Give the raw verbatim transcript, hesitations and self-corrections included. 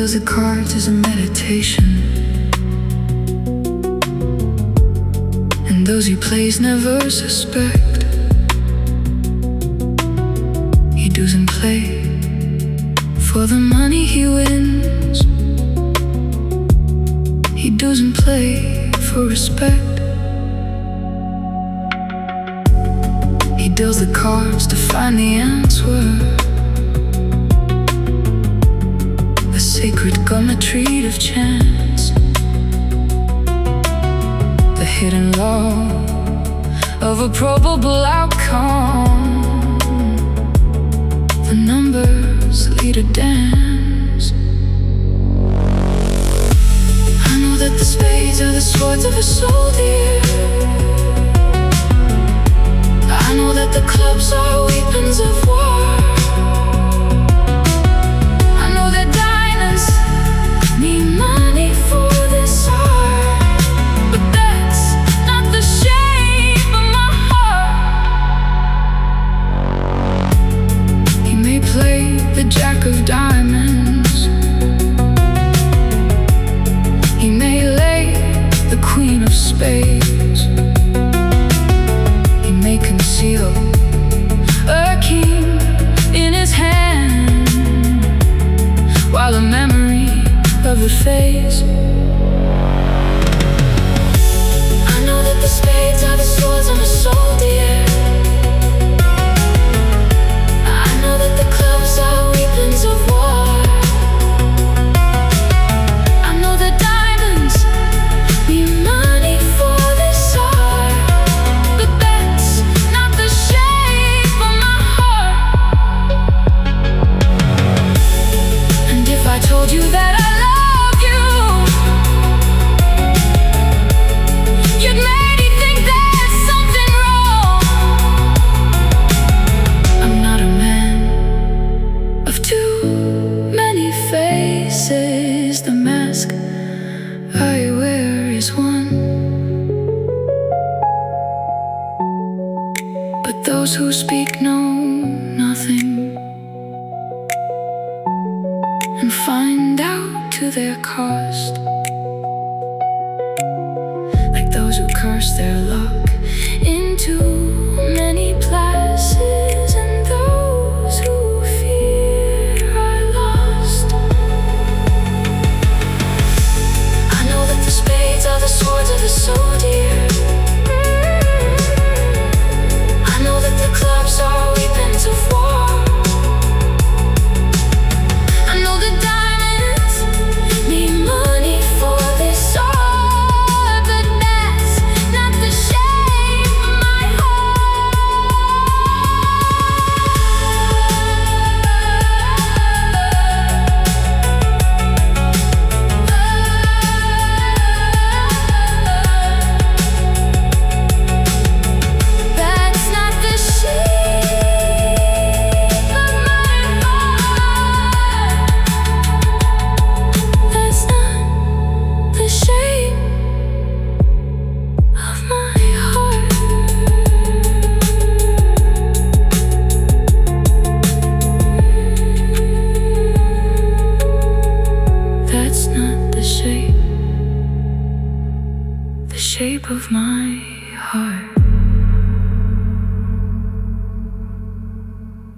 deals the cards as a meditation, and those he plays never suspect. He doesn't play for the money he wins. He doesn't play for respect. He deals the cards to find the answer, the sacred geometry of chance, the hidden law of a probable outcome. The numbers lead a dance. I know that the spades are the swords of a soldier. I know that the clubs are weapons of war. I know that diamonds need money for this art, but that's not the shape of my heart. He may play the jack of diamonds, he may lay the queen of spades, he may conceal a king in his hand, while the memory of it fades. I know that the spades are the swords of a soldier. I know that the clubs are weapons of war. I know that diamonds need money for this art, but that's not the shape of my heart. And if I told you that I love you, you'd maybe think there's something wrong. I'm not a man of too many faces. The mask I wear is one, but those who speak know nothing and find out to their cost, like those who curse their luck into many places, and those who fear are lost. I know that the spades are the swords of a soldier. I know that the clubs are weapons of war. I know that diamonds need money for this art, but that's not the shape of my That's not the shape of my heart. That's not the shape of my heart. That's not the shape, the shape of my heart.